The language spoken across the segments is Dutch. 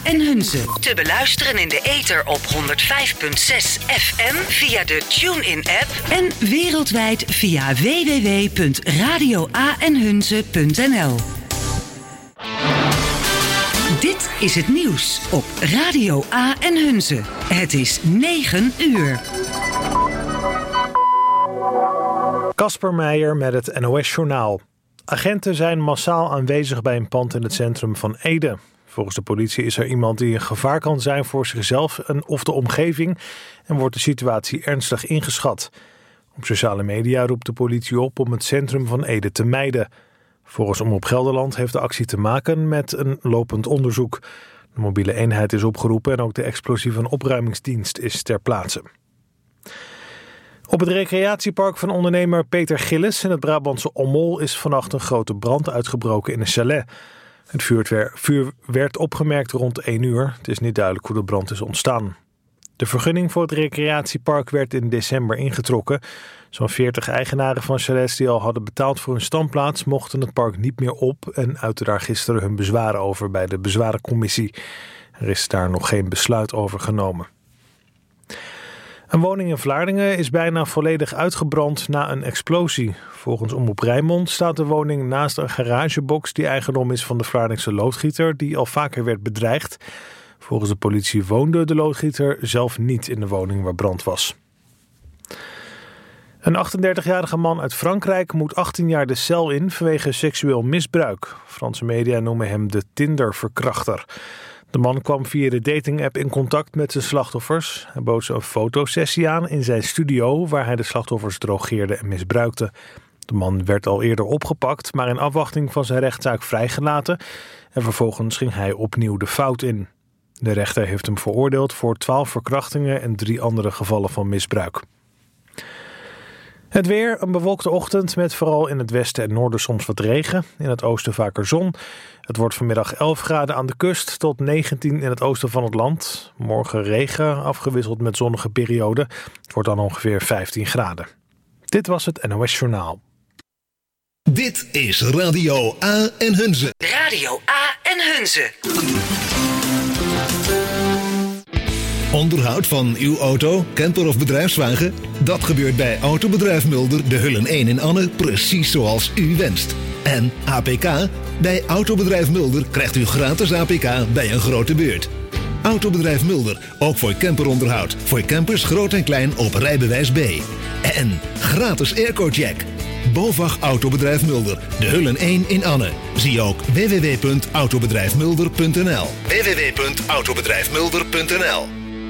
en Hunze. Te beluisteren in de ether op 105.6 FM via de TuneIn-app en wereldwijd via www.radioaenhunze.nl. Dit is het nieuws op Radio A en Hunze. Het is 9 uur. Casper Meijer met het NOS-journaal. Agenten zijn massaal aanwezig bij een pand in het centrum van Ede. Volgens de politie is er iemand die een gevaar kan zijn voor zichzelf of de omgeving en wordt de situatie ernstig ingeschat. Op sociale media roept de politie op om het centrum van Ede te mijden. Volgens Omroep Gelderland heeft de actie te maken met een lopend onderzoek. De mobiele eenheid is opgeroepen en ook de explosieve opruimingsdienst is ter plaatse. Op het recreatiepark van ondernemer Peter Gillis in het Brabantse Ommel is vannacht een grote brand uitgebroken in een chalet. Het vuur werd opgemerkt rond 1 uur. Het is niet duidelijk hoe de brand is ontstaan. De vergunning voor het recreatiepark werd in december ingetrokken. Zo'n 40 eigenaren van chalets die al hadden betaald voor hun standplaats mochten het park niet meer op en uitten daar gisteren hun bezwaren over bij de bezwarencommissie. Er is daar nog geen besluit over genomen. Een woning in Vlaardingen is bijna volledig uitgebrand na een explosie. Volgens Omroep Rijnmond staat de woning naast een garagebox die eigendom is van de Vlaardingse loodgieter die al vaker werd bedreigd. Volgens de politie woonde de loodgieter zelf niet in de woning waar brand was. Een 38-jarige man uit Frankrijk moet 18 jaar de cel in vanwege seksueel misbruik. Franse media noemen hem de Tinder-verkrachter. De man kwam via de datingapp in contact met zijn slachtoffers. Hij bood ze een fotosessie aan in zijn studio waar hij de slachtoffers drogeerde en misbruikte. De man werd al eerder opgepakt, maar in afwachting van zijn rechtszaak vrijgelaten. En vervolgens ging hij opnieuw de fout in. De rechter heeft hem veroordeeld voor 12 verkrachtingen en 3 andere gevallen van misbruik. Het weer, een bewolkte ochtend met vooral in het westen en noorden soms wat regen. In het oosten vaker zon. Het wordt vanmiddag 11 graden aan de kust tot 19 in het oosten van het land. Morgen regen, afgewisseld met zonnige perioden. Het wordt dan ongeveer 15 graden. Dit was het NOS Journaal. Dit is Radio A en Hunze. Radio A en Hunze. Onderhoud van uw auto, camper of bedrijfswagen? Dat gebeurt bij Autobedrijf Mulder, de Hullen 1 in Anne, precies zoals u wenst. En APK? Bij Autobedrijf Mulder krijgt u gratis APK bij een grote beurt. Autobedrijf Mulder, ook voor camperonderhoud. Voor campers groot en klein op rijbewijs B. En gratis airco-check. BOVAG Autobedrijf Mulder, de Hullen 1 in Anne. Zie ook www.autobedrijfmulder.nl. www.autobedrijfmulder.nl.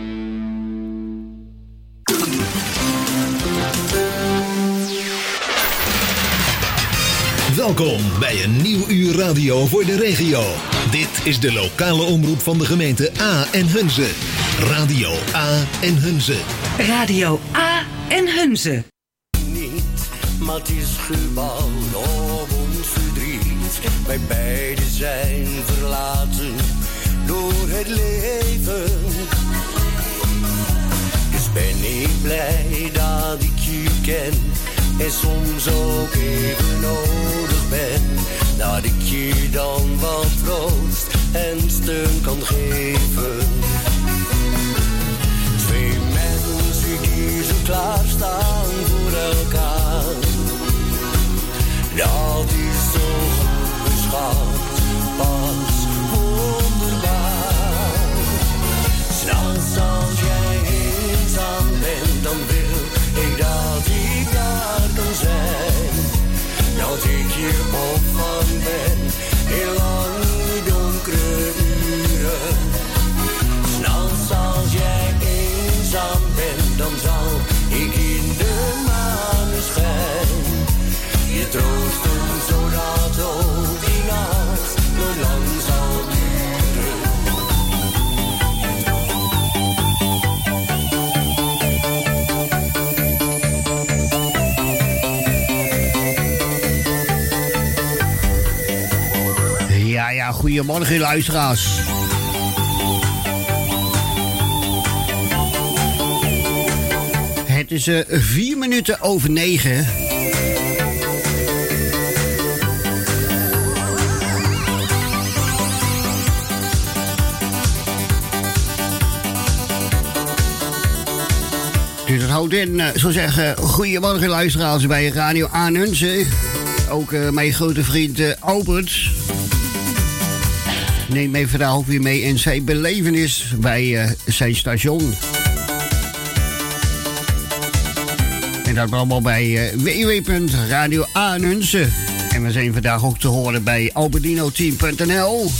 Welkom bij een nieuw uur radio voor de regio. Dit is de lokale omroep van de gemeente A en Hunze. Radio A en Hunze. Radio A en Hunze. Maar het is gebouwd op ons verdriet. Wij beiden zijn verlaten door het leven. Dus ben ik blij dat ik je ken. En soms ook even nodig ben. Dat ik je dan wat troost en steun kan geven. Twee mensen die zo klaarstaan voor elkaar. Dat is zo goed beschouwd, pas wonderbaar. S'nachts als jij eenzaam bent, dan wil ik dat ik daar kan zijn. Dat ik je opvang ben, in lange donkere uren. S'nachts als jij eenzaam bent, dan zal ik in de maneschijn je troosten, zodat ook die nacht nog lang zal duren. Ja, goedemorgen luisteraars. Het is 4 minuten over 9. Dus dat houdt in, zo zeggen, goedemorgen luisteraars bij Radio Aanunse. Ook mijn grote vriend Albert neemt mij vandaag ook weer mee in zijn belevenis bij zijn station. En dat allemaal bij www.Radio Aanunse. En we zijn vandaag ook te horen bij albertinoteam.nl.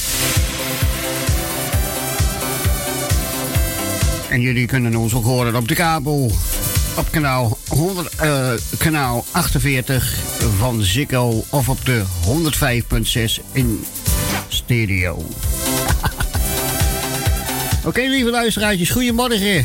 En jullie kunnen ons ook horen op de kabel. Op kanaal 48 van Ziggo of op de 105.6 in stereo. Oké, lieve luisteraartjes, goedemorgen.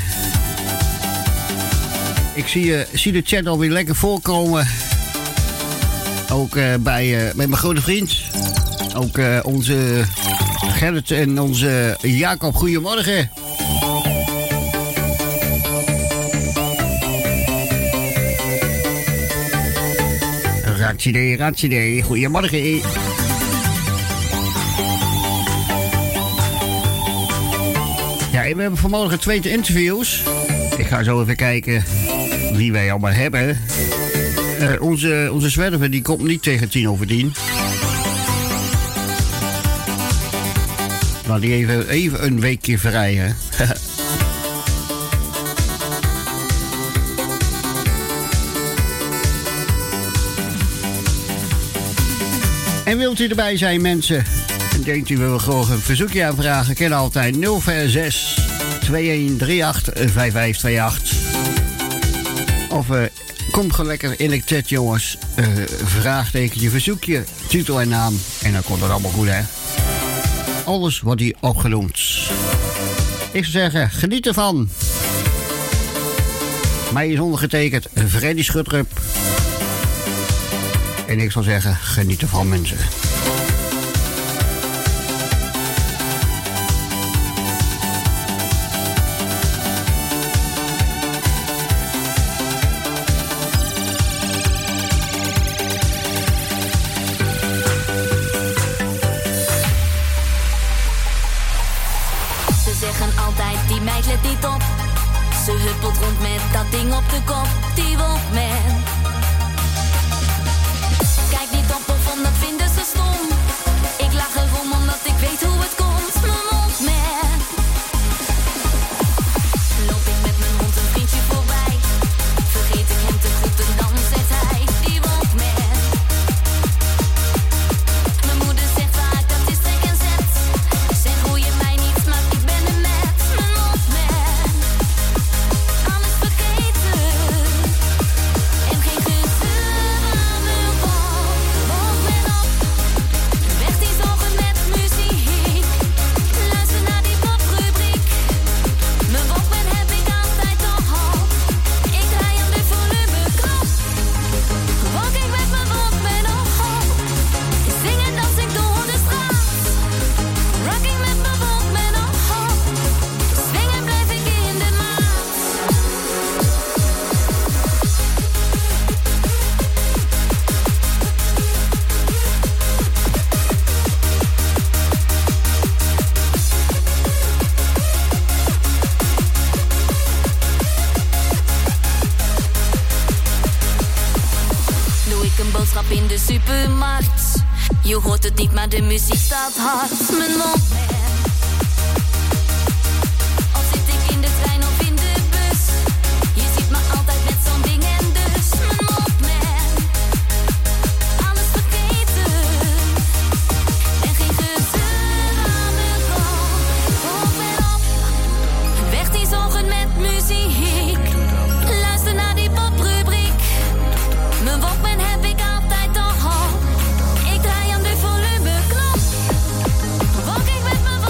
Ik zie de chat alweer lekker voorkomen. Ook bij mijn grote vriend. Ook onze Gerrit en onze Jacob, goedemorgen. Ratsidee, goedemorgen. Ja, we hebben vanmorgen 2 interviews. Ik ga zo even kijken wie wij allemaal hebben. Onze zwerver die komt niet tegen 10:10. Nou, die even een weekje vrij, hè. En wilt u erbij zijn, mensen? En denkt u wil gewoon een verzoekje aanvragen? Ken altijd 046 2138 5528. Of kom gewoon lekker in de chat, jongens. Vraagtekentje, verzoekje, titel en naam. En dan komt het allemaal goed, hè? Alles wordt hier opgenoemd. Ik zou zeggen, geniet ervan. Mij is ondergetekend Freddy Schutrup. En ik zou zeggen, geniet ervan, mensen. Ze zeggen altijd, die meid let niet op. Ze huppelt rond met dat ding op de kop, die Walkman. Kijk niet op of van dat vinden ze stom. Ik lach erom omdat ik weet hoe het komt. Mijn Walkman. Loop ik met mijn hond een vriendje voorbij. Vergeet ik hem te groeten, dan zet hij die Walkman. Mijn moeder zegt vaak dat is trek en zet. Zeg hoe je mij niet, maar ik ben er met mijn Walkman. Alles vergeten en geen gezeur aan de wal. Walkman op, weg die zorgen met muziek. Luister naar die poprubriek. Mijn Walkman heb ik altijd al. Ik draai aan de volumeknop. Walk ik met mijn Walkman op. Zing en dans ik door de straat. Rocking met mijn Walkman op. Swingen blijf ik in de maat. Doe ik een boodschap in de supermarkt. Je hoort het niet, maar de muziek staat hard. Mijn Walkman. Al zit ik in de trein of in de bus. Je ziet me altijd met zo'n ding en dus. Mijn Walkman. Alles vergeten. En geen gezeur aan de kant. Walkman op. Weg die zorgen met muziek. Luister naar die poprubriek. Mijn Walkman heb ik altijd al. Ik draai aan de volumeknop. Walk ik met mijn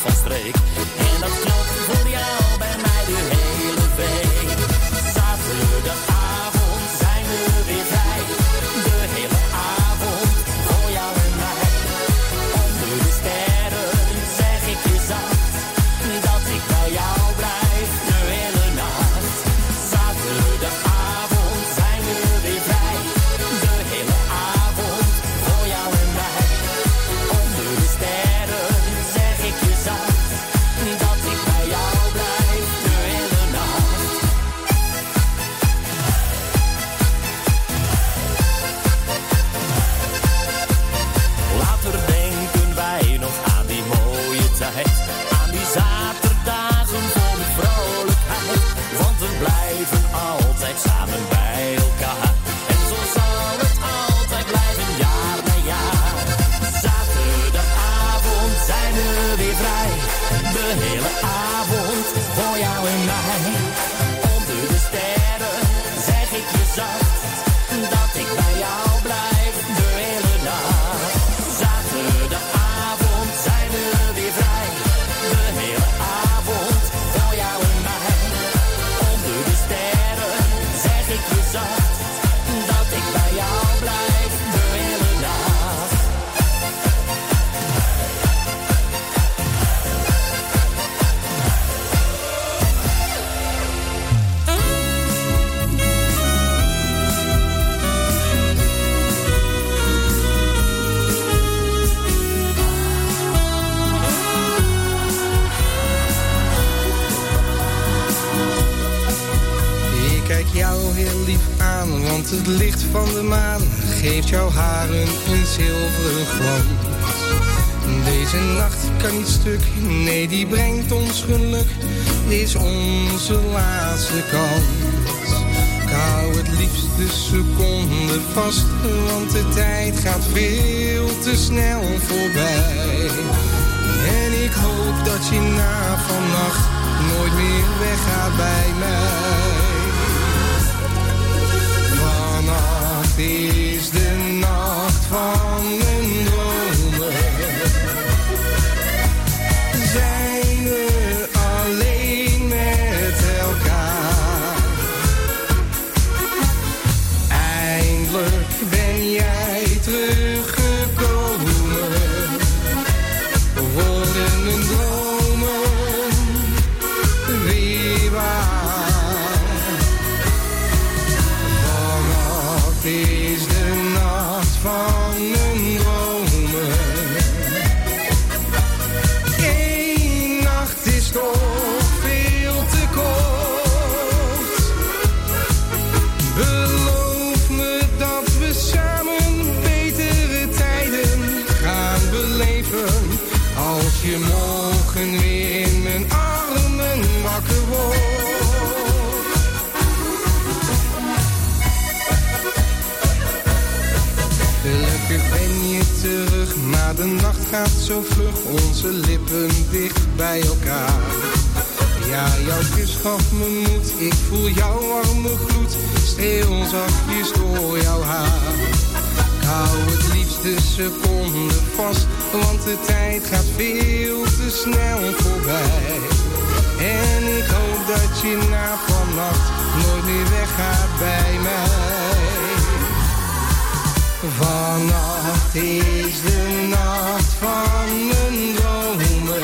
van streek. En dat klopt voor jou bij mij de hele week. Zaterdagavond zijn we weer vrij. De hele avond voor jou en mij. Onder de sterren zeg ik je zacht dat ik bij jou blijf de hele nacht. Zaterdagavond zijn we weer vrij. De hele avond voor jou en mij. Onder de sterren zeg ik je zacht dat ik bij jou blijf de hele nacht. Later denken wij nog aan die mooie tijd, aan die zaterdagen vol vrolijkheid. Want we blijven altijd samen bij elkaar. En zo zal het altijd blijven, jaar na jaar. Zaterdagavond zijn we weer vrij. De hele avond voor jou en mij. Onder de sterren zeg ik je zacht dat ik bij jou blijf de hele nacht. Zaterdagavond zijn we weer vrij. De hele avond voor jou en mij. Onder de sterren zeg ik je zacht dat ik bij jou blijf de hele nacht. Ik kijk jou heel lief aan, want het licht van de maan geeft jouw haren een zilveren glans. Deze nacht kan niet stuk, nee die brengt ons geluk, is onze laatste kans. Ik hou het liefst de seconde vast, want de tijd gaat veel te snel voorbij. En ik hoop dat je na vannacht nooit meer weggaat bij mij. Vannacht is de nacht van mijn dromen. Zijn we alleen met elkaar. Eindelijk ben jij teruggekomen. Worden mijn dromen weer waar. Vannacht is de nacht van mijn dromen. Eén nacht is toch veel te kort. Beloof me dat we samen betere tijden gaan beleven. Als je morgen weer in mijn armen wakker wordt. Gelukkig ben je terug, maar de nacht gaat zo vlug. Onze lippen dicht bij elkaar. Ja, jouw kus gaf me moed. Ik voel jouw warme gloed. Streel zachtjes door jouw haar. Ik hou het liefst de seconde vast, want de tijd gaat veel te snel voorbij. En ik hoop dat je na vannacht nooit meer weggaat bij mij. Vannacht is de nacht van mijn dromen.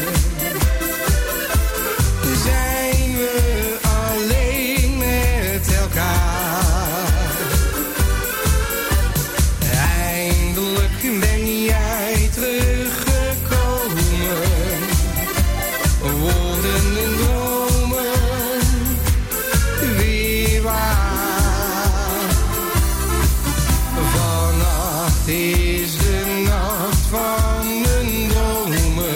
Zijn we alleen met elkaar. Eindelijk ben jij teruggekomen. Worden mijn dromen weer waar. Vannacht is de nacht van mijn dromen.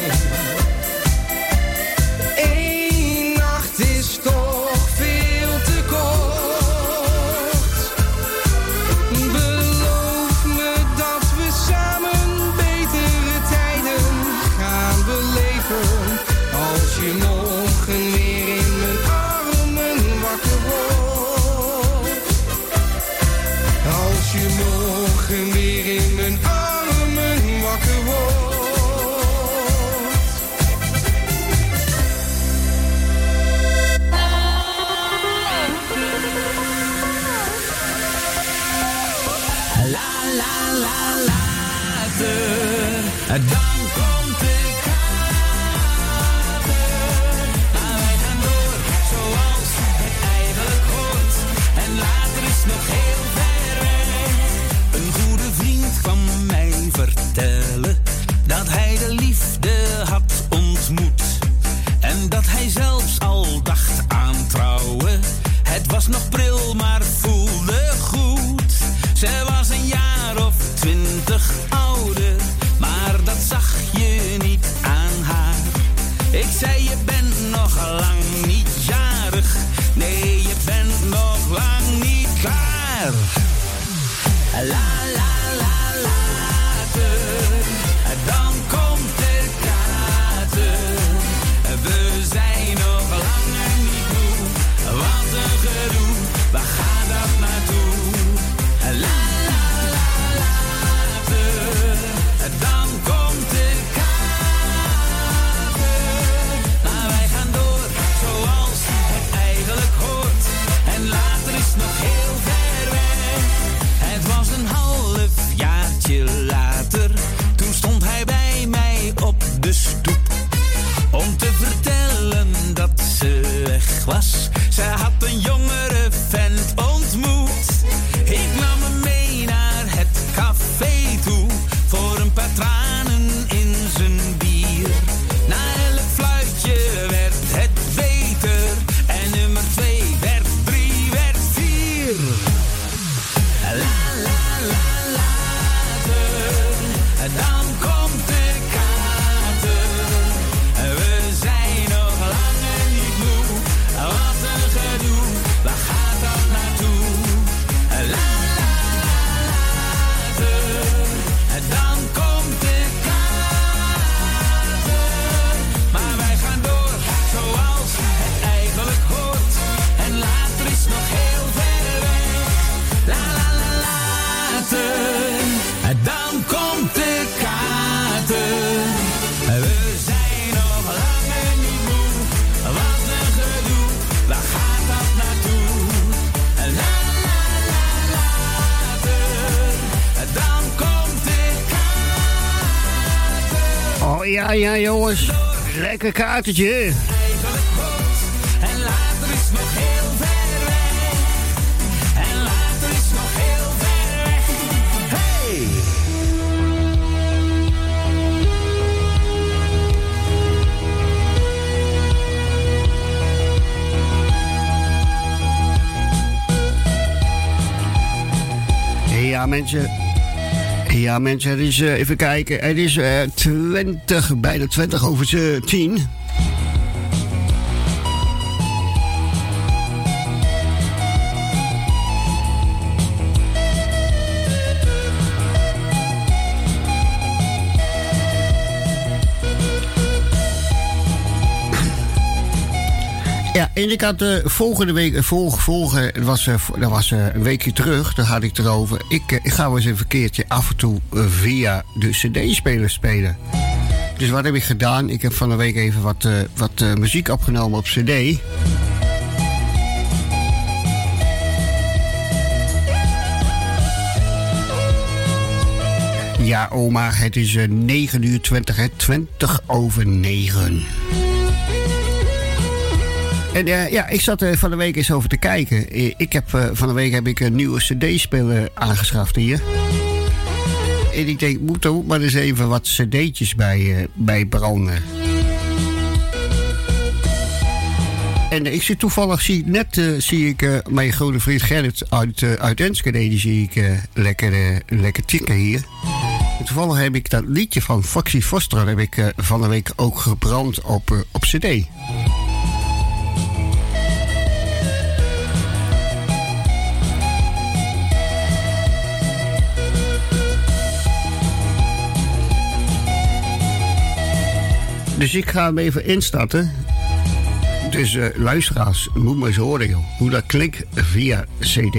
Eén nacht is toch veel te kort. Beloof me dat we samen betere tijden gaan beleven. Als je morgen weer in mijn armen wakker wordt. Als je morgen weer in mijn armen wakker wordt. Dan komt de kater. Maar wij gaan door zoals het eigenlijk hoort. En later is nog heel ver weg. Een goede vriend kwam mij vertellen dat hij de liefde had ontmoet. En dat hij zelfs al dacht aan trouwen. Het was nog pril, maar voelde goed. Ze was een jaar of 20 ouder, maar dat zag je niet aan haar. Ik zei, je bent nog lang niet jarig. Nee, je bent nog lang niet klaar. La la la later, dan komt de kater. We zijn nog langer niet moe. Wat een gedoe, waar gaat dat naartoe? La la la later, dan komt de kater. Maar wij gaan door zoals het eigenlijk hoort. En later is nog heel ver weg. Het was een half jaartje later. Toen stond hij bij mij op de stoep om te vertellen dat ze weg was. Ze had een jongere vent ontmoet. Ik nam hem mee naar het café toe voor een paar tranen in zijn bier. Na elk fluitje werd het beter en nummer 2 werd 3, werd 4. La la la later, dan komt de kater. We zijn nog langer niet moe. Wat een gedoe, waar gaat dat naartoe? La la la later, dan komt de kater. Maar wij gaan door zoals het eigenlijk hoort. En later is nog heel ver weg. La la la later, dan komt de kater. We zijn nog langer niet moe. Wat een gedoe, waar gaat dat naartoe? La la la later, dan komt de kater. Oh ja, jongens. Lekker kaartetje. Eigenlijk hoort. En later is nog heel ver weg. En later is nog heel ver weg. Hey! Ja, mensen, het is, even kijken. Het is bijna 20 over 10. Ja, en ik had volgende week, dat was een weekje terug, daar had ik het erover. Ik ga wel eens een keertje af en toe via de cd-speler spelen. Dus wat heb ik gedaan? Ik heb van de week even wat muziek opgenomen op cd. Ja, oma, het is 9:20, 20 over 9. En ik zat van de week eens over te kijken. Van de week heb ik een nieuwe cd-speler aangeschaft hier. En ik denk, moet er ook maar eens even wat cd'tjes bij branden. En ik zie toevallig, zie ik mijn grote vriend Gerrit uit Enschede, die zie ik lekker tikken hier. En toevallig heb ik dat liedje van Foxy Foster heb ik van de week ook gebrand op cd. Dus ik ga hem even instarten. Dus luisteraars, moet maar eens horen, joh, hoe dat klinkt via cd.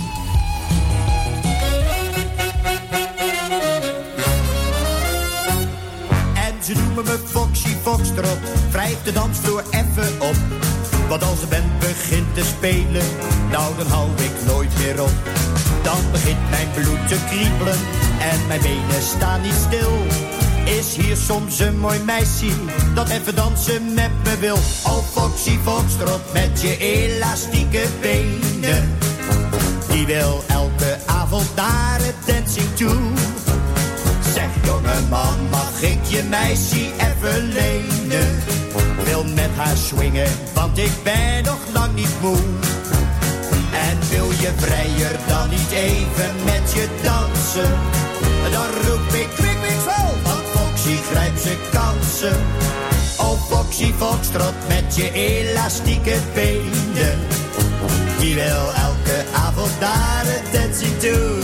En ze noemen me Foxy Foxtrot, wrijf de dansvloer even op. Want als de band begint te spelen, nou dan hou ik nooit meer op. Dan begint mijn bloed te kriebelen, en mijn benen staan niet stil. Is hier soms een mooi meisje dat even dansen met me wil. Oh Foxy Foxtrot met je elastieke benen. Die wil elke avond naar het dancing toe. Zeg jongeman, mag ik je meisje even lenen? Wil met haar swingen, want ik ben nog lang niet moe. En wil je vrijer dan niet even met je dansen? Dan roep ik kwik, kwik, zo, want Foxy grijpt zijn kansen. Oh Foxy Foxtrot met je elastieke benen. Die wil elke avond naar het dancing toe.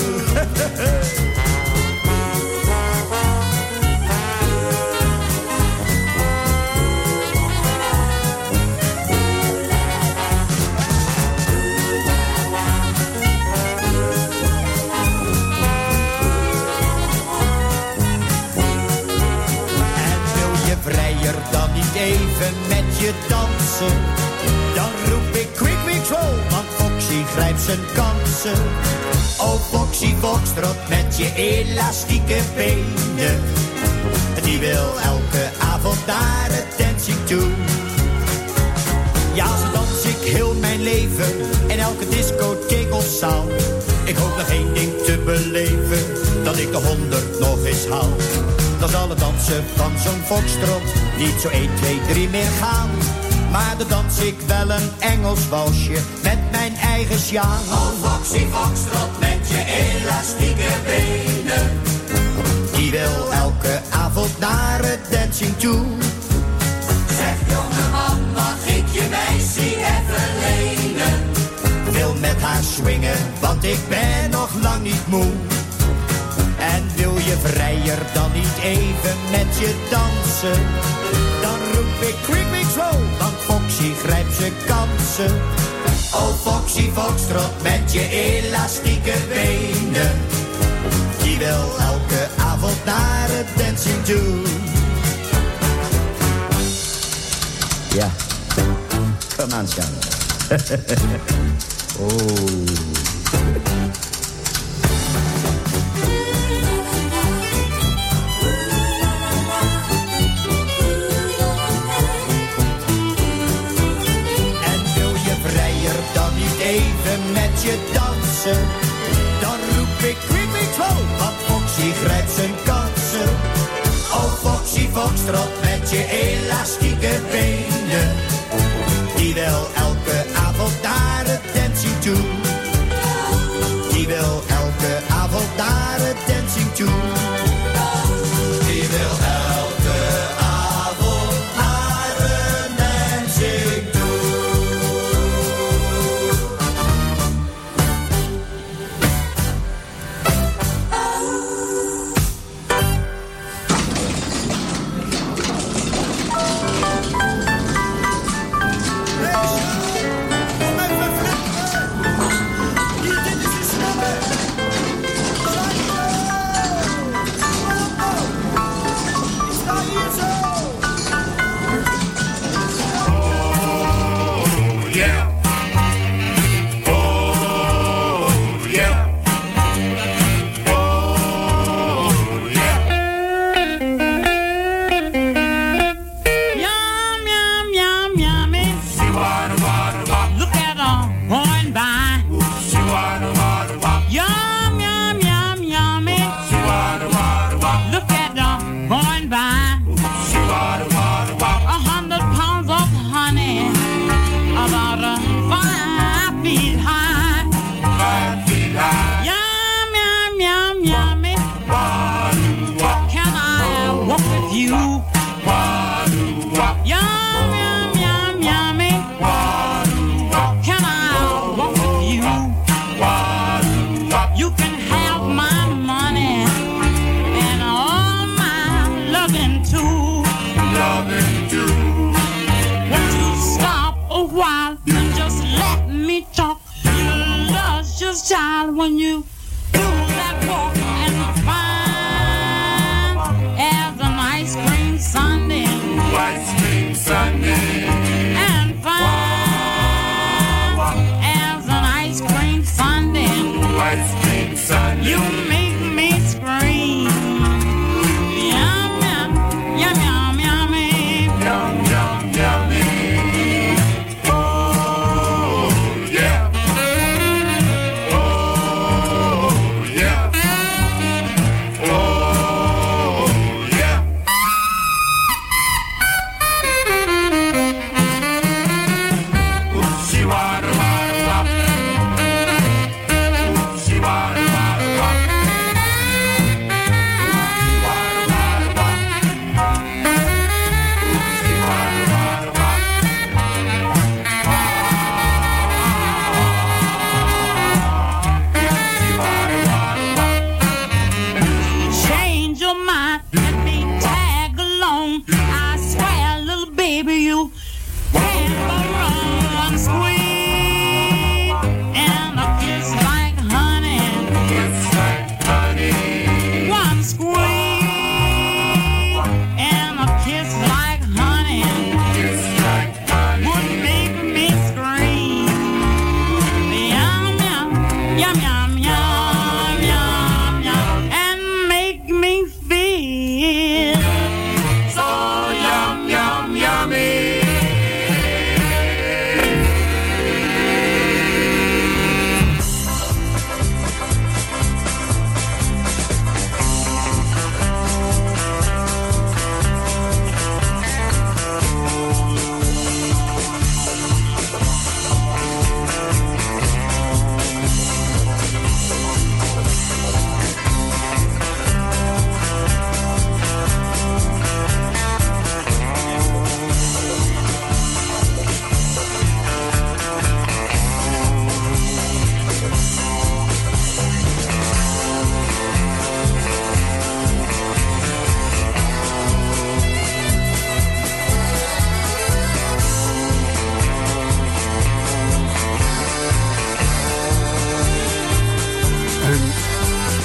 Vrijer dan niet even met je dansen? Dan roep ik kwik, kwik, zo, want Foxy grijpt zijn kansen. Oh Foxy Foxtrot met je elastieke benen. Die wil elke avond naar het dancing toe. Ja, zo dans ik heel mijn leven in elke discotheek of zaal. Ik hoop nog één ding te beleven, dat ik de 100 nog eens haal. Dan zal het dansen van zo'n foxtrot niet zo 1, 2, 3 meer gaan. Maar dan dans ik wel een Engels walsje met mijn eigen sjaal. Oh Foxy Foxtrot met je elastieke benen. Die wil elke avond naar het dancing toe. Zeg jongeman, mag ik je meisje even lenen? Wil met haar swingen, want ik ben nog lang niet moe. En wil je vrijer dan niet even met je dansen? Dan roep ik kwik, kwik, zo, want Foxy grijpt zijn kansen. Oh Foxy Foxtrot met je elastieke benen. Die wil elke avond naar het dancing toe. Ja, kom aan, Sjan. Oh. Dan niet even met je dansen? Dan roep ik kwik, kwik, zo, want Foxy grijpt zijn kansen. Oh Foxy Foxtrot met je elastieke benen. Die wil elke avond naar het dancing toe. Die wil elke avond naar het dancing toe. Die wil elke avond naar het dancing toe. Child, when you do that walk and fine as an ice cream sundae, and fine as an ice cream sundae, you make me scream.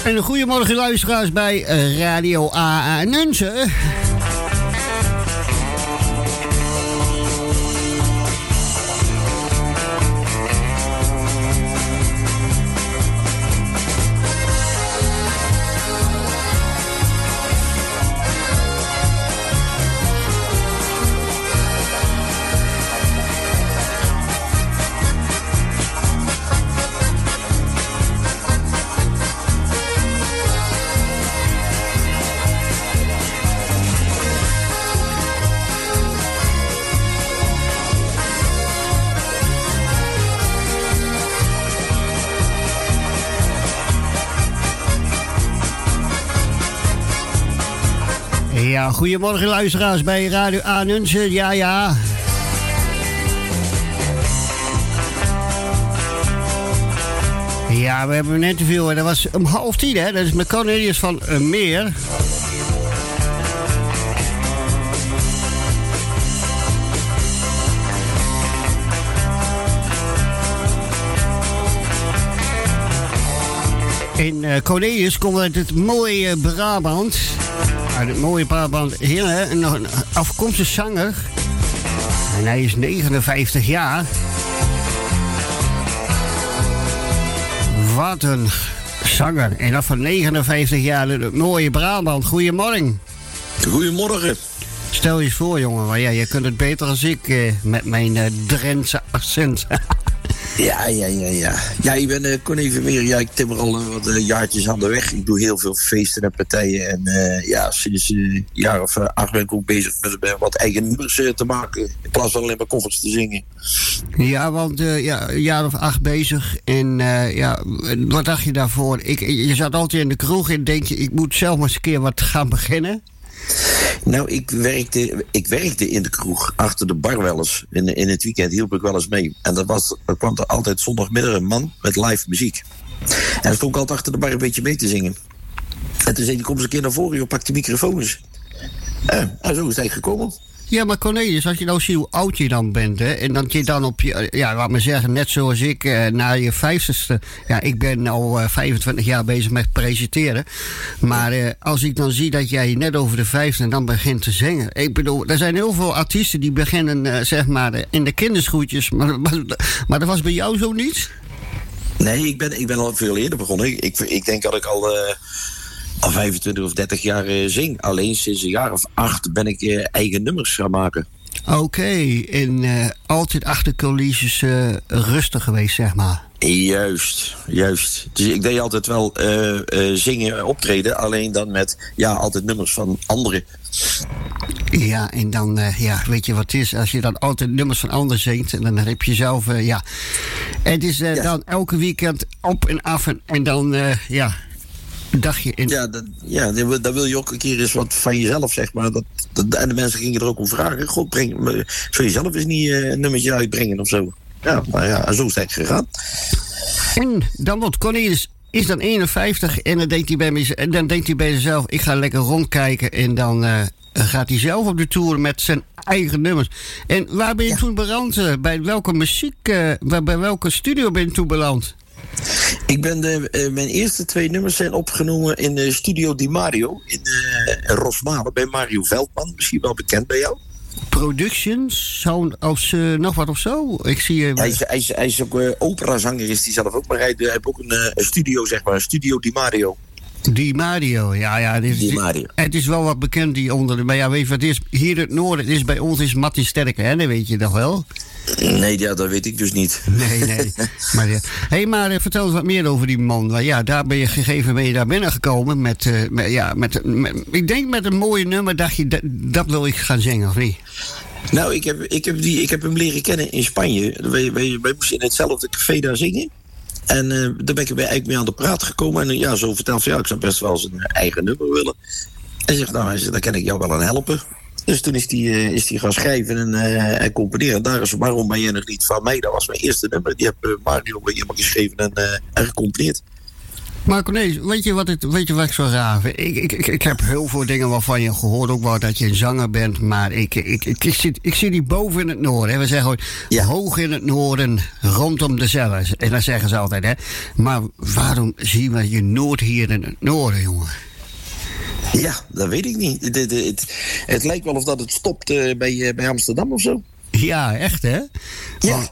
En een goedemorgen luisteraars bij Radio A Nunsen. Ja, goedemorgen luisteraars bij Radio A Nunsen. Ja. Ja, we hebben een interview en dat was om 9:30, hè. Dat is met Cornelius van Meer. In Cornelius komt uit het mooie Brabant. Uit het mooie Brabant, heel, hè, nog een afkomstig zanger. En hij is 59 jaar. Wat een zanger. En dat van 59 jaar in het mooie Brabant. Goedemorgen. Goedemorgen. Stel je eens voor, jongen. Maar ja, je kunt het beter als ik met mijn Drentse accent. Ja. Ja, ik ben Corné Vermeer. Ja, ik timmer al wat jaartjes aan de weg. Ik doe heel veel feesten en partijen. En ja, sinds een jaar of 8 ben ik ook bezig met wat eigen nummers te maken. In plaats van alleen maar koffers te zingen. Ja, want ja, een jaar of 8 bezig. En ja, wat dacht je daarvoor? Je zat altijd in de kroeg en denk je, ik moet zelf maar eens een keer wat gaan beginnen. Nou, ik werkte in de kroeg, achter de bar wel eens. In het weekend hielp ik wel eens mee. En er kwam er altijd zondagmiddag een man met live muziek. En dan stond ik altijd achter de bar een beetje mee te zingen. En toen zei hij, kom eens een keer naar voren, joh, pak de microfoon eens. En zo is het eigenlijk gekomen. Ja, maar Cornelius, als je nou ziet hoe oud je dan bent, hè, en dat je dan op je, ja, laat maar zeggen, net zoals ik, na je 50ste, ja, ik ben al 25 jaar bezig met presenteren, maar als ik dan zie dat jij net over de 50 dan begint te zingen, ik bedoel, er zijn heel veel artiesten die beginnen, zeg maar, in de kinderschoentjes, maar dat was bij jou zo niet? Nee, ik ben al veel eerder begonnen. Ik denk dat ik al 25 of 30 jaar zing. Alleen sinds een jaar of 8 ben ik eigen nummers gaan maken. Oké, en altijd achter coulisses rustig geweest, zeg maar. Juist. Dus ik deed altijd wel zingen, optreden. Alleen dan met, ja, altijd nummers van anderen. Ja, en dan, ja, weet je wat het is? Als je dan altijd nummers van anderen zingt, en dan heb je zelf, ja. Het is dan elke weekend op en af en dan, ja... Dacht je in... Ja, dan wil je ook een keer eens wat van jezelf, zeg maar. En de mensen gingen er ook om vragen. God, zou je zelf eens niet een nummertje uitbrengen of zo? Ja, maar ja, zo is het gegaan. En dan wordt Cornelius is dan 51 en dan denkt hij bij zichzelf, ik ga lekker rondkijken en dan gaat hij zelf op de tour met zijn eigen nummers. En waar ben je toen beland? Bij welke bij welke studio ben je toen beland? Ik ben mijn eerste 2 nummers zijn opgenomen in de Studio Di Mario in Rosmalen bij Mario Veldman. Misschien wel bekend bij jou. Productions, nog wat of zo? Ik zie hij is ook operazanger, is hij zelf ook. Maar hij heeft ook een studio, zeg maar, Studio Di Mario. Di Mario, ja. Di Mario. Het is wel wat bekend die onder. Maar ja, weet je wat het is? Hier in het noorden, het is bij ons is Mattie Sterke, hè? Dat weet je nog wel. Nee, ja, dat weet ik dus niet. Nee. Maar vertel eens wat meer over die man. Want ja, daar ben je daar binnengekomen met ik denk met een mooie nummer. Dacht je, dat wil ik gaan zingen, of niet? Nou, ik heb hem leren kennen in Spanje. Wij moesten in hetzelfde café daar zingen. En daar ben ik eigenlijk mee aan de praat gekomen. En ja, zo vertelde van, ja, ik zou best wel eens een eigen nummer willen. En zegt, nou, daar kan ik jou wel aan helpen. Dus toen is die gaan schrijven en componeren. Daar is Waarom ben je nog niet van mij? Dat was mijn eerste nummer. Die heb Mario helemaal geschreven en gecomponeerd. Maar Cornelis, weet je wat ik zo raar vind? Ik heb heel veel dingen waarvan je gehoord, ook wel dat je een zanger bent. Maar ik zit hier boven in het noorden. Hè. We zeggen ooit, hoog in het noorden, rondom de zellen. En dat zeggen ze altijd, hè. Maar waarom zien we je nooit hier in het noorden, jongen? Ja, dat weet ik niet. Het lijkt wel of dat het stopt bij Amsterdam of zo. Ja, echt, hè? Ja.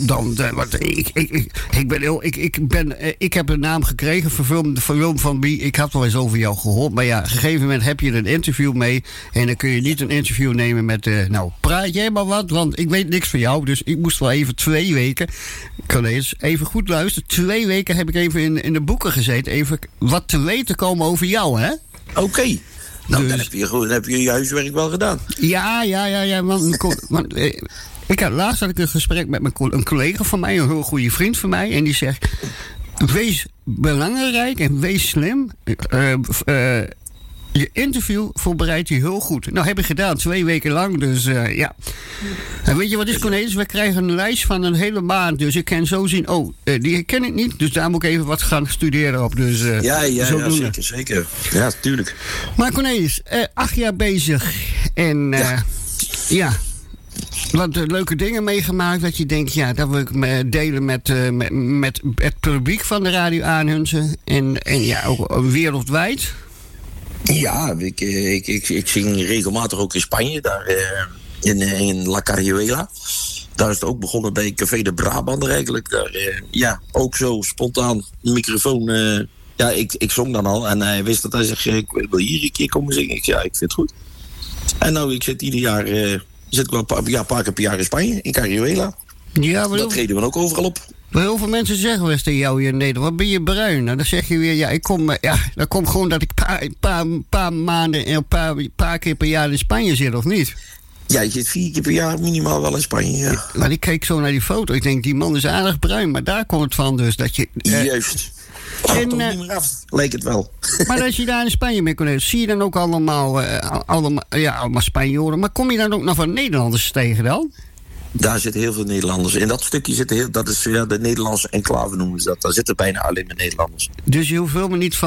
Ik heb een naam gekregen, verfilmd van wie. Ik had wel eens over jou gehoord. Maar ja, op een gegeven moment heb je een interview mee. En dan kun je niet een interview nemen met. Praat jij maar wat, want ik weet niks van jou. Dus ik moest wel even 2 weken. Ik kan even goed luisteren. 2 weken heb ik even in de boeken gezeten. Even wat te weten komen over jou, hè? Oké. Nou, dus, dan heb je je huiswerk wel gedaan. Ja. Want laatst had ik een gesprek met een collega van mij, een heel goede vriend van mij. En die zegt, wees belangrijk en wees slim. Je interview voorbereidt je heel goed. Nou, heb ik gedaan, 2 weken lang, dus ja. En weet je wat is, Cornelis? We krijgen een lijst van een hele maand. Dus ik kan zo zien, die ken ik niet. Dus daar moet ik even wat gaan studeren op. Dus, ja, zeker. Ja, tuurlijk. Maar Cornelis, 8 jaar bezig. En ja, wat leuke dingen meegemaakt. Dat je denkt, ja, dat wil ik delen met het publiek van de Radio Aanhunsen. En ja, ook wereldwijd. Ja, ik zing regelmatig ook in Spanje, daar in La Carriuela. Daar is het ook begonnen bij Café de Brabander eigenlijk. Daar, ook zo spontaan een microfoon. Ik zong dan al en hij wist dat hij zegt, ik wil hier een keer komen zingen. Ik vind het goed. En nou, ik zit ieder jaar, zit ik wel een paar keer per jaar in Spanje, in Carriuela. Ja, dat treden we ook overal op. Maar heel veel mensen zeggen wel eens tegen jou hier in Nederland, wat ben je bruin? Nou, dan zeg je weer, dat komt gewoon dat ik een paar maanden en een paar keer per jaar in Spanje zit, of niet? Ja, je zit 4 keer per jaar minimaal wel in Spanje, ja. Maar ik keek zo naar die foto, ik denk, die man is aardig bruin, maar daar komt het van dus, dat je... Juist. Toch niet meer af, lijkt het wel. Maar als je daar in Spanje mee kon, zie je dan ook allemaal Spanjoren, maar kom je dan ook nog van Nederlanders tegen dan? Daar zitten heel veel Nederlanders. In dat stukje dat is de Nederlandse enclave noemen ze dat. Daar zitten bijna alleen maar Nederlanders. Dus je hoeft helemaal niet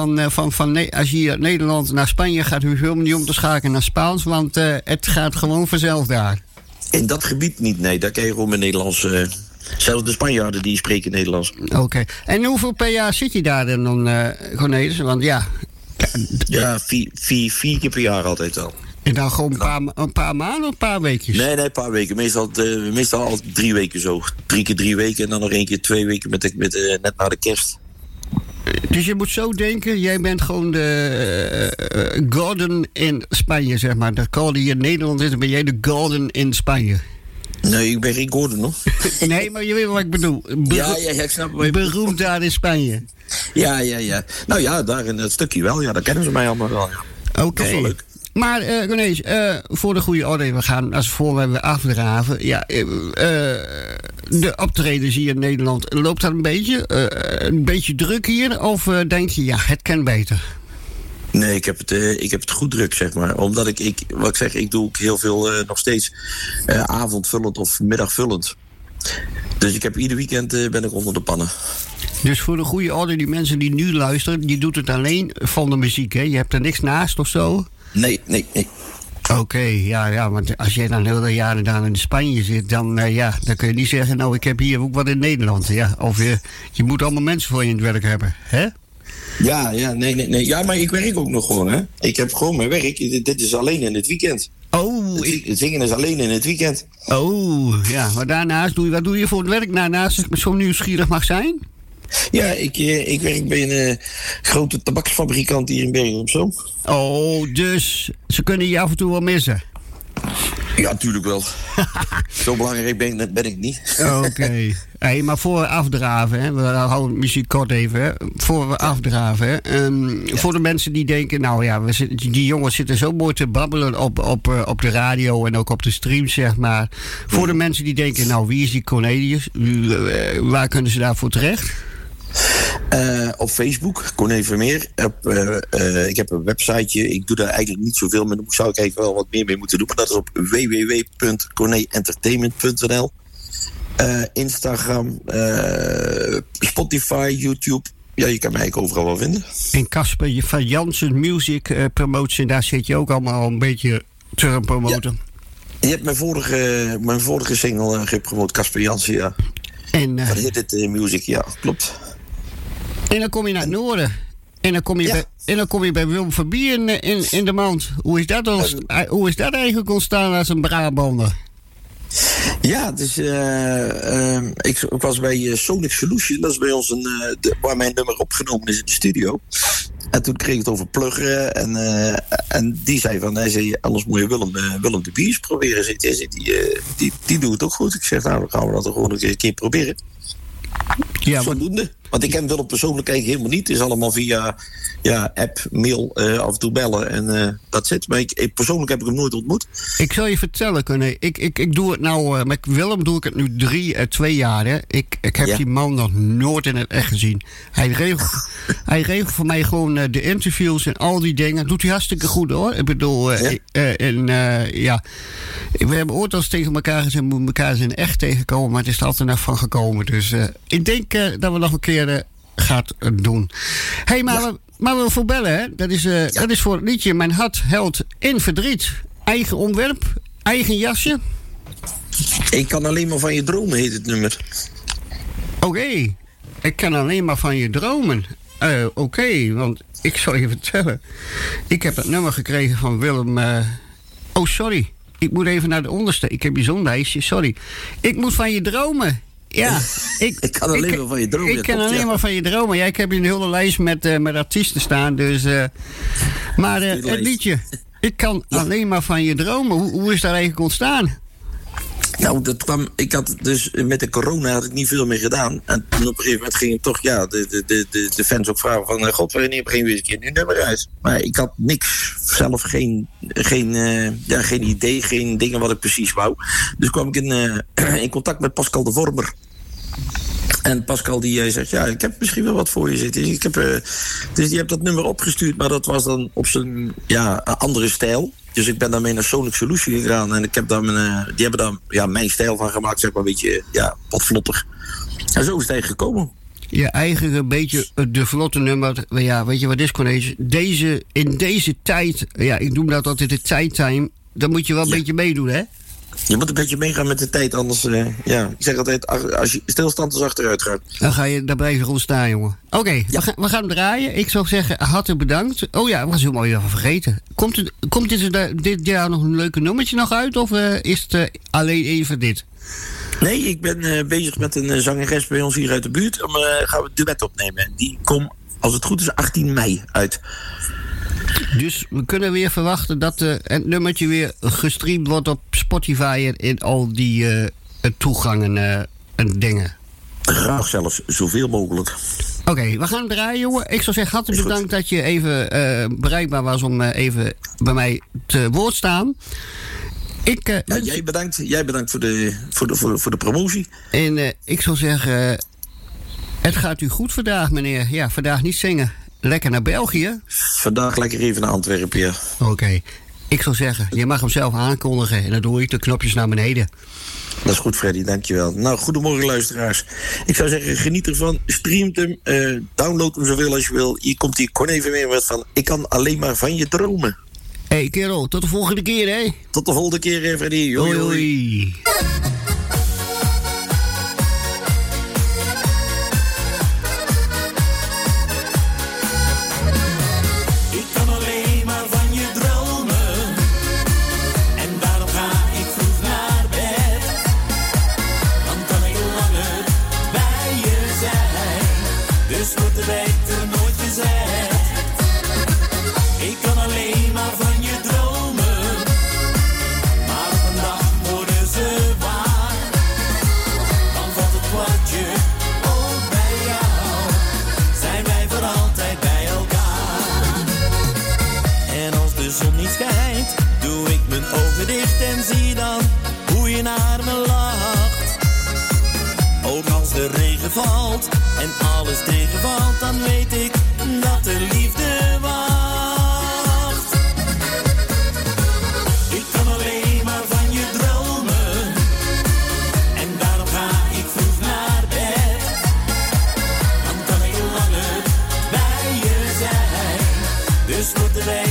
als je uit Nederland naar Spanje gaat, hoef je helemaal niet om te schakelen naar Spaans, want het gaat gewoon vanzelf daar. In dat gebied niet, nee. Daar kan je gewoon met Nederlands. Zelfs de Spanjaarden die spreken Nederlands. Oké. En hoeveel per jaar zit je daar dan, Cornelis? Want ja. Ja, 4 keer per jaar altijd al. En dan gewoon een paar maanden of een paar weekjes? Nee, een paar weken. Meestal al 3 weken zo. 3 keer 3 weken en dan nog 1 keer 2 weken net na de kerst. Dus je moet zo denken, jij bent gewoon de Gordon in Spanje, zeg maar. De Gordon die in Nederland is, dan ben jij de Gordon in Spanje. Nee, ik ben geen Gordon, hoor. Nee, maar je weet wat ik bedoel. Ja, ik snap wat je beroemd daar in Spanje. Ja. Nou ja, daar in het stukje wel. Ja, daar kennen ze mij allemaal wel, ja. Oké. Dat is wel leuk. Maar Cornelis, voor de goede orde, we gaan als we afdraven. Ja, de optredens hier in Nederland, loopt dat een beetje druk hier? Of denk je, ja, het kan beter? Nee, ik heb het goed druk, zeg maar. Omdat ik doe ook heel veel nog steeds avondvullend of middagvullend. Dus ik heb ieder weekend ben ik onder de pannen. Dus voor de goede orde, die mensen die nu luisteren, die doet het alleen van de muziek, hè? Je hebt er niks naast of zo? Nee. Oké, ja, want als jij dan heel de jaren daar in Spanje zit, dan kun je niet zeggen, nou, ik heb hier ook wat in Nederland. Ja. Of je moet allemaal mensen voor je in het werk hebben, hè? Ja, nee. Ja, maar ik werk ook nog gewoon, hè. Ik heb gewoon mijn werk. Dit is alleen in het weekend. Oh. Het zingen is alleen in het weekend. Oh, ja. Maar daarnaast, wat doe je voor het werk daarnaast, als ik zo nieuwsgierig mag zijn? Ja, ik werk bij een grote tabaksfabrikant hier in Bergen op Zoom. Oh, dus ze kunnen je af en toe wel missen? Ja, natuurlijk wel. Zo belangrijk ben ik niet. Oké. Hey, maar voor we afdraven, hè, we houden het muziek kort even, hè, voor we afdraven, hè, voor de mensen die denken, nou ja, die jongens zitten zo mooi te babbelen op de radio en ook op de stream, zeg maar. Voor de mensen die denken, nou, wie is die Cornelius? Waar kunnen ze daarvoor terecht? Op Facebook, Corné Vermeer. Ik heb een websiteje. Ik doe daar eigenlijk niet zoveel mee. Daar zou ik eigenlijk wel wat meer mee moeten doen. Maar dat is op www.corneentertainment.nl. Instagram, Spotify, YouTube. ja, je kan mij eigenlijk overal wel vinden. En Casper, van Janssen Music Promotion, daar zit je ook allemaal een beetje te promoten. Ja. Je hebt mijn vorige single gepromoot, Casper Janssen, ja. En, van Hit It Music, ja, klopt. En dan kom je naar het noorden. En dan kom je bij Willem van Bier in de maand. Hoe is dat eigenlijk ontstaan als een Brabander? Ja, dus ik was bij Sonic Solution. Dat is bij ons waar mijn nummer opgenomen is in de studio. En toen kreeg ik het over pluggen. En die zei anders moet je Willem de Biers proberen. Die doet het ook goed. Ik zeg, nou, dan gaan we dat gewoon een keer proberen. Ja, zodoende. Want ik ken Willem persoonlijk eigenlijk helemaal niet. Het is allemaal via app, mail, af en toe bellen en dat zit. Maar persoonlijk heb ik hem nooit ontmoet. Ik zal je vertellen, Corné. Ik doe het nou, met Willem doe ik het nu 2 jaar. Hè. Ik heb die man nog nooit in het echt gezien. Hij regelt voor mij gewoon de interviews en al die dingen. Doet hij hartstikke goed, hoor. Ik bedoel, we hebben ooit al eens tegen elkaar gezegd, moeten elkaar in echt tegenkomen, maar het is er altijd nog van gekomen. Dus ik denk dat we nog een keer gaat doen. Hey, maar we voor bellen, hè? Dat is voor het liedje Mijn Hart Helpt in Verdriet. Eigen ontwerp, eigen jasje. Ik kan alleen maar van je dromen, heet het nummer. Oké. Ik kan alleen maar van je dromen. Oké, want ik zal je vertellen. Ik heb het nummer gekregen van Willem. Oh, sorry. Ik moet even naar de onderste. Ik heb je zo'n lijstje, sorry. Ik moet van je dromen. Ja, ik kan alleen maar van je dromen. Ik kan alleen maar van je dromen. Ja, ik heb hier een hele lijst met artiesten staan. Dus, maar het liedje, ik kan alleen maar van je dromen. Hoe is dat eigenlijk ontstaan? Nou, dat kwam. Ik had dus met de corona had ik niet veel meer gedaan. En op een gegeven moment gingen toch de fans ook vragen van God, wanneer brengen we eens een keer een nummer uit? Maar ik had niks, zelf geen idee, geen dingen wat ik precies wou. Dus kwam ik in contact met Pascal de Vormer. En Pascal die zegt, ja, ik heb misschien wel wat voor je zitten. Dus die heeft dat nummer opgestuurd, maar dat was dan op zijn andere stijl. Dus ik ben daarmee naar Sonic Solution gegaan. En ik heb die hebben daar mijn stijl van gemaakt, zeg maar een beetje wat vlotter. En zo is het eigenlijk gekomen. Ja, eigenlijk een beetje de vlotte nummer. Ja, weet je wat is, Corné? In deze tijd, ik noem dat altijd de tijdtime. Dan moet je wel een beetje meedoen, hè? Je moet een beetje meegaan met de tijd, anders... ik zeg altijd, als je stilstand is achteruit gaat. Dan blijf je gewoon staan, jongen. Oké, we gaan draaien. Ik zou zeggen, hartelijk bedankt. Oh ja, was helemaal even vergeten. Komt dit jaar nog een leuke nummertje nog uit? Of is het alleen even dit? Nee, ik ben bezig met een zangeres bij ons hier uit de buurt. Gaan we een duet opnemen. Die komt, als het goed is, 18 mei uit. Dus we kunnen weer verwachten dat het nummertje weer gestreamd wordt op Spotify en in al die toegangen en dingen. Graag zelfs, zoveel mogelijk. Oké, we gaan draaien, jongen. Ik zou zeggen, hartelijk bedankt dat je even bereikbaar was om even bij mij te woord staan. Jij bedankt voor de promotie. En ik zou zeggen, het gaat u goed vandaag, meneer. Ja, vandaag niet zingen. Lekker naar België? Vandaag lekker even naar Antwerpen, ja. Oké. Ik zou zeggen, je mag hem zelf aankondigen en dan doe ik de knopjes naar beneden. Dat is goed, Freddy, dankjewel. Nou, goedemorgen luisteraars. Ik zou zeggen, geniet ervan, streamt hem, download hem zoveel als je wil. Hier komt die Corné weer met van, ik kan alleen maar van je dromen. Hey kerel, tot de volgende keer, hè? Tot de volgende keer, Freddy. Hoi, hoi. De regen valt en alles tegenvalt, dan weet ik dat de liefde wacht. Ik kan alleen maar van je dromen en daarom ga ik vroeg naar bed. Dan kan ik langer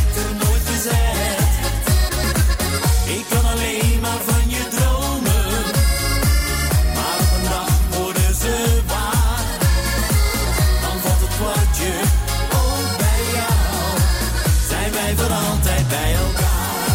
wekker nooit gezet. Ik kan alleen maar van je dromen, maar op een dag worden ze waar. Dan valt het kwartje, ook bij jou, zijn wij voor altijd bij elkaar.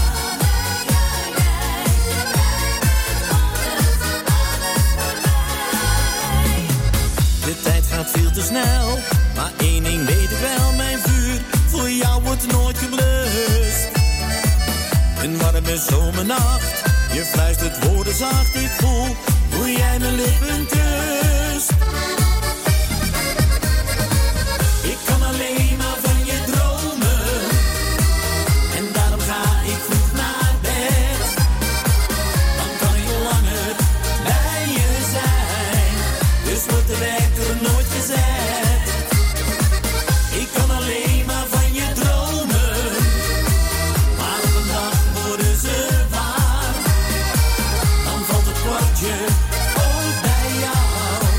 De tijd gaat veel te snel, maar één ding weet ik wel, mijn vuur voor jou wordt nooit geblust. Een warme zomernacht, je fluistert woorden zacht, ik voel hoe jij mijn lippen kust. Ik kan alleen maar van je dromen, en daarom ga ik vroeg naar bed. Dan kan ik langer bij je zijn, dus wordt de wekker nooit gezet. Ik kan alleen maar van je dromen, maar op een dag worden ze waar. Dan valt het kwartje, ook bij jou,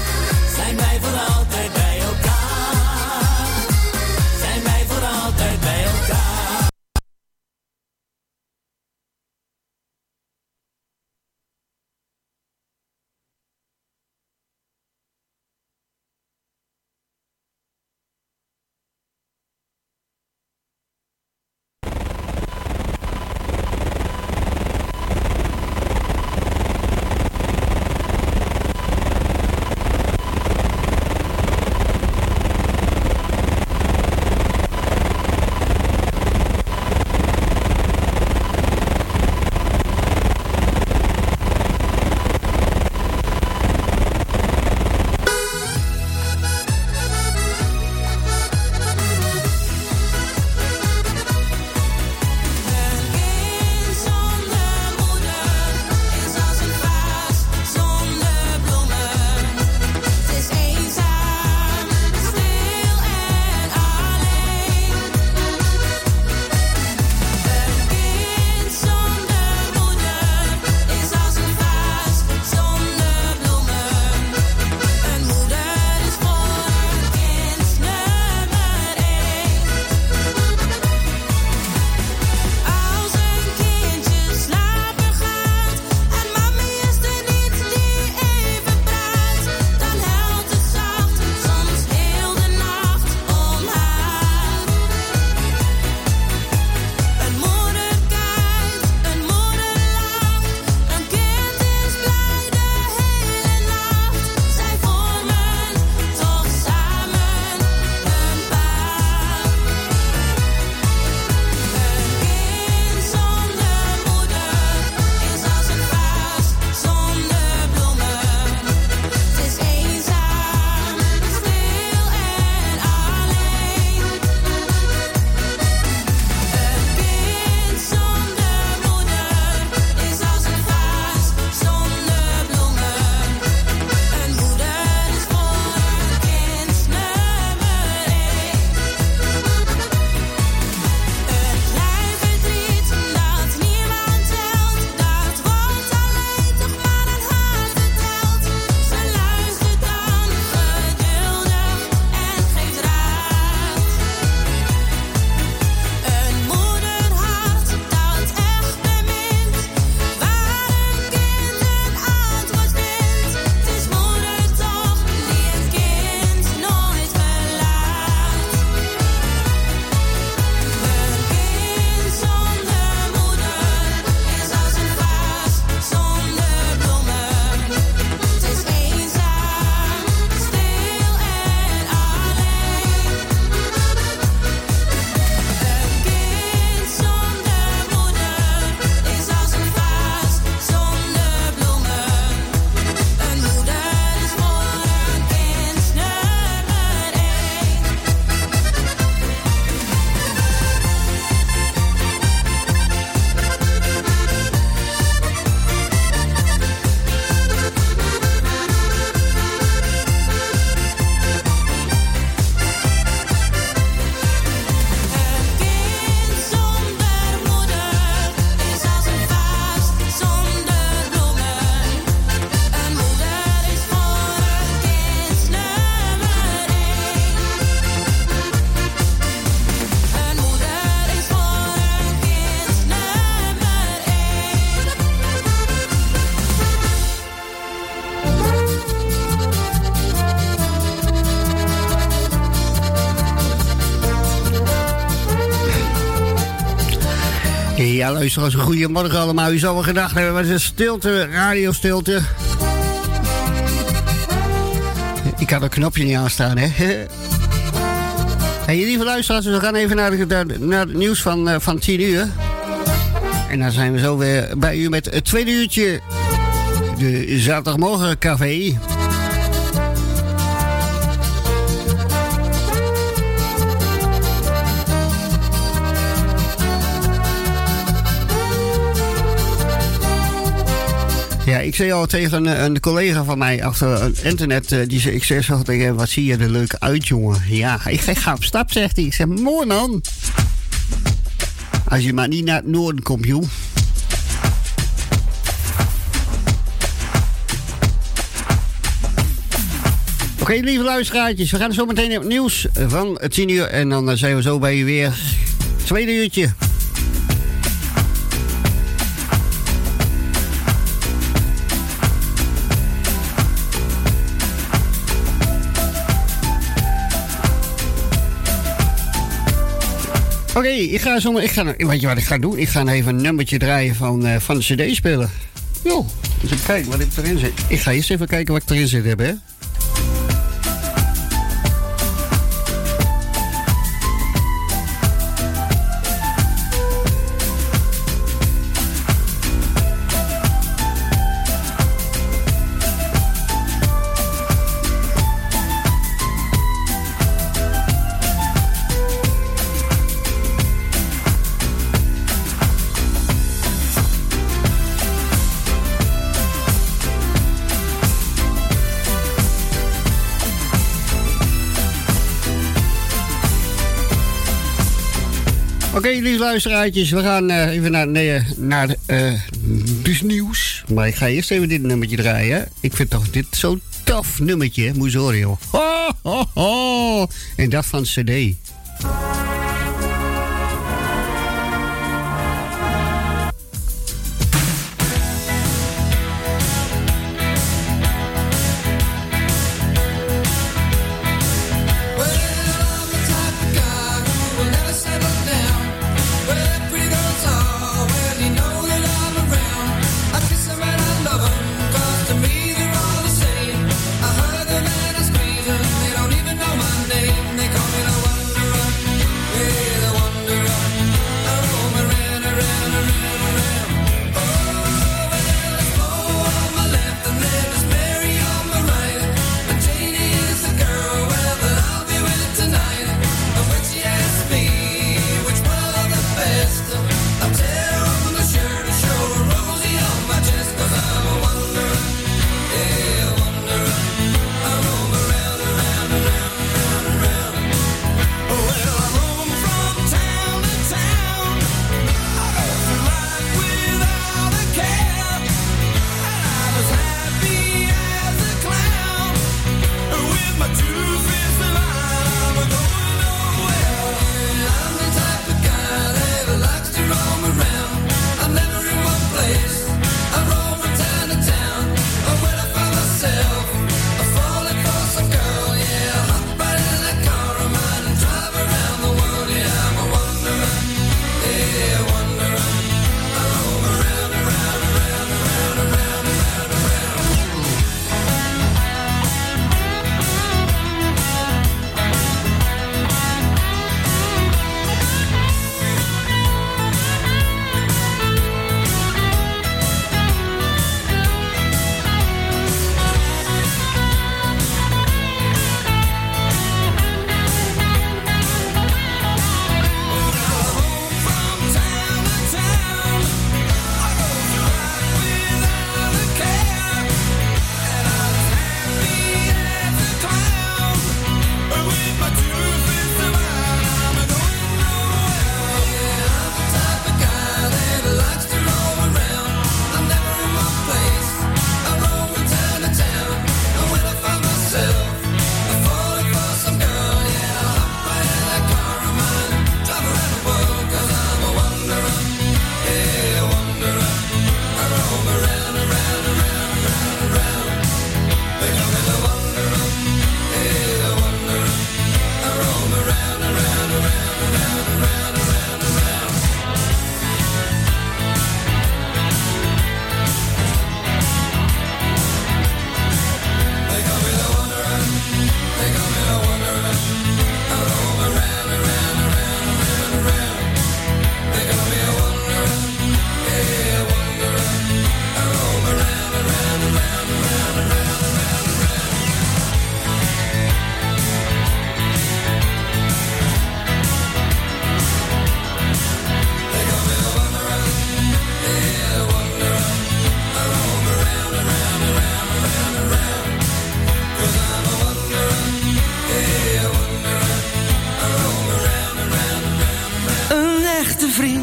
Ja, luisteraars, goedemorgen allemaal. U zou wel gedacht hebben, wat is een stilte, radiostilte. Ik had een knopje niet aanstaan, hè. Hey, lieve luisteraars, we gaan even naar het nieuws van 10 uur. En dan zijn we zo weer bij u met het tweede uurtje. De zaterdagmorgen café. Ja, ik zei al tegen een collega van mij achter het internet, ik zei zo tegen hem, wat zie je er leuk uit, jongen. Ja, ik zeg, ga op stap, zegt hij. Ik zeg, mooi man. Als je maar niet naar het noorden komt, joh. Oké, lieve luisteraartjes, we gaan zo meteen op het nieuws van 10 uur. En dan zijn we zo bij u weer. Tweede uurtje. Oké, weet je wat ik ga doen? Ik ga even een nummertje draaien van de cd-speler. Jo, eens even kijken wat ik erin zit. Ik ga eerst even kijken wat ik erin zit heb, hè. Oké, lieve luisteraartjes, we gaan even naar het nieuws. Maar ik ga eerst even dit nummertje draaien. Ik vind toch dit zo'n tof nummertje, moet je horen, joh. Ho, ho, ho. En dat van CD. They don't even know my name. They call me the Wonder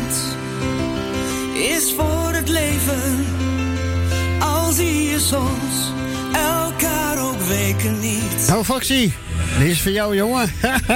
bent, is voor het leven. Al zie je soms elkaar ook weken niet. Nou, Foxy, dit is voor jou, jongen.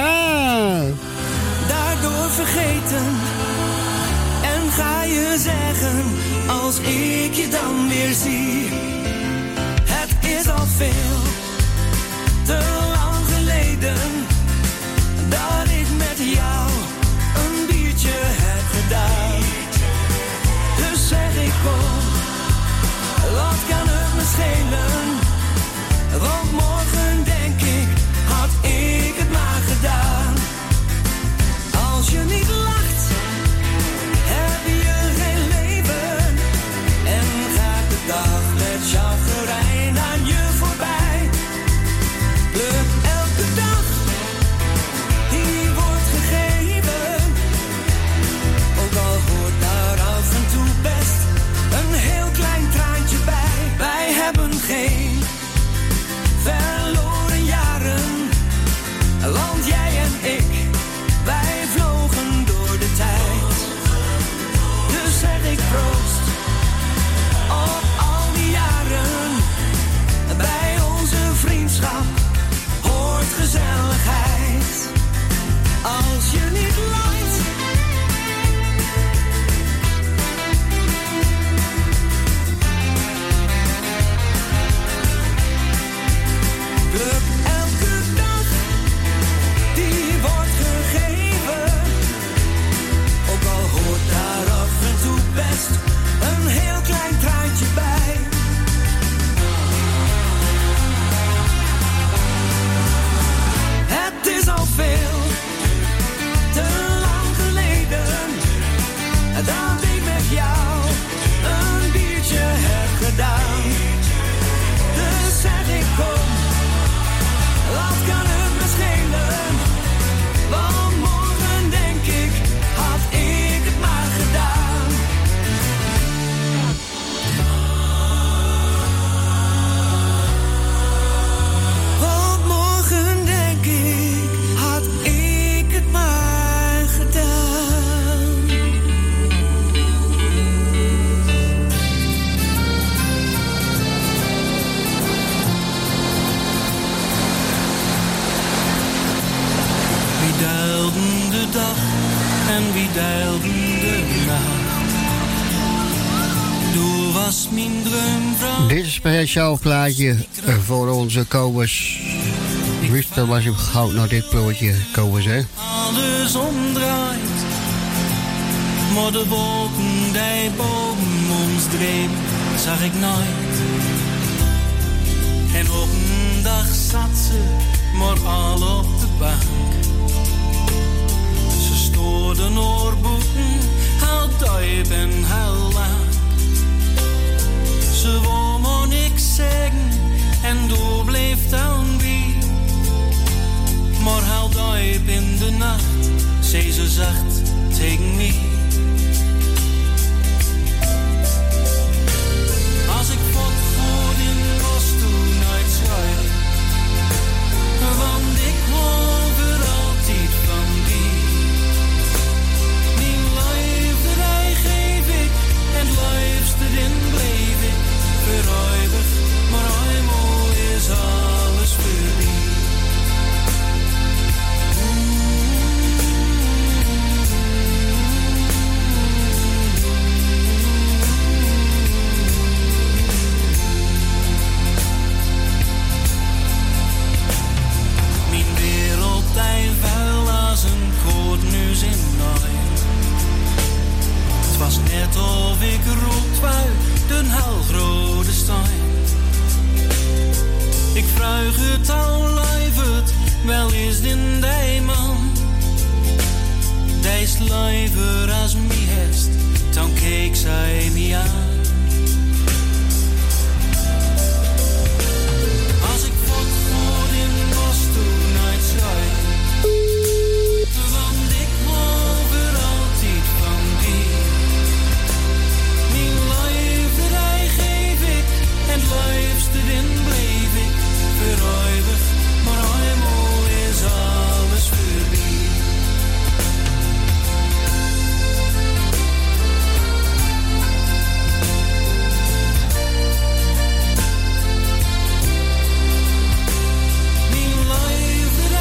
Daardoor vergeten. En ga je zeggen, als ik je dan weer zie. Het is al veel, te lang geleden, dat ik met jou een biertje heb gedaan. Dus zeg ik kom, wat kan het me schelen? Want morgen denk ik, had ik het maar gedaan. Als je niet lacht, heb je geen leven. En gaat de dag met chagrijn aan je voorbij. Pluk elke dag, die wordt gegeven. Ook al hoort daar af en toe best een heel klein traantje bij. Wij hebben geen verloren jaren, want jij en ik, wij vlogen door de tijd. Dus zeg ik proost op al die jaren. Bij onze vriendschap hoort gezelligheid. Als je niet lacht, pluk elke dag, die wordt gegeven. Ook al hoort daar af en toe best een heel klein traantje bij. Het is al veel, te lang geleden, dat ik met jou een biertje heb gedaan. Dus zeg ik kom, wat kan het me schelen? Want morgen denk ik, had ik het maar gedaan. Want morgen denk ik, had ik het maar gedaan. Wie deilden de dag en wie deilden de nacht? Du was mijn droomvrouw. Dit is een speciaal plaatje voor onze Kobus. Wist was je gauw naar dit plaatje, Kobus, hè? Alles omdraait, maar de wolken die boven ons dreven, zag ik nooit. En op een dag zat ze, maar al op de bank. Ze stoorden oorboeken, heel duip en heel lang. Ze wou maar niks zeggen, en door bleef dan wie. Maar heel duip in de nacht, zei ze zacht tegen mij. Als ik pot voor in was toen nooit schuilen, want ik hou voor altijd van die. Mijn liefde die geef ik, en het liefste in bleef ik, voor eeuwig, maar eenmaal is alles voor die. Was net of ik roept uit de helgrote steen. Ik vraag het al lijverd, wel is din die man. Die is lijver als mij hest, dan keek zij mij aan.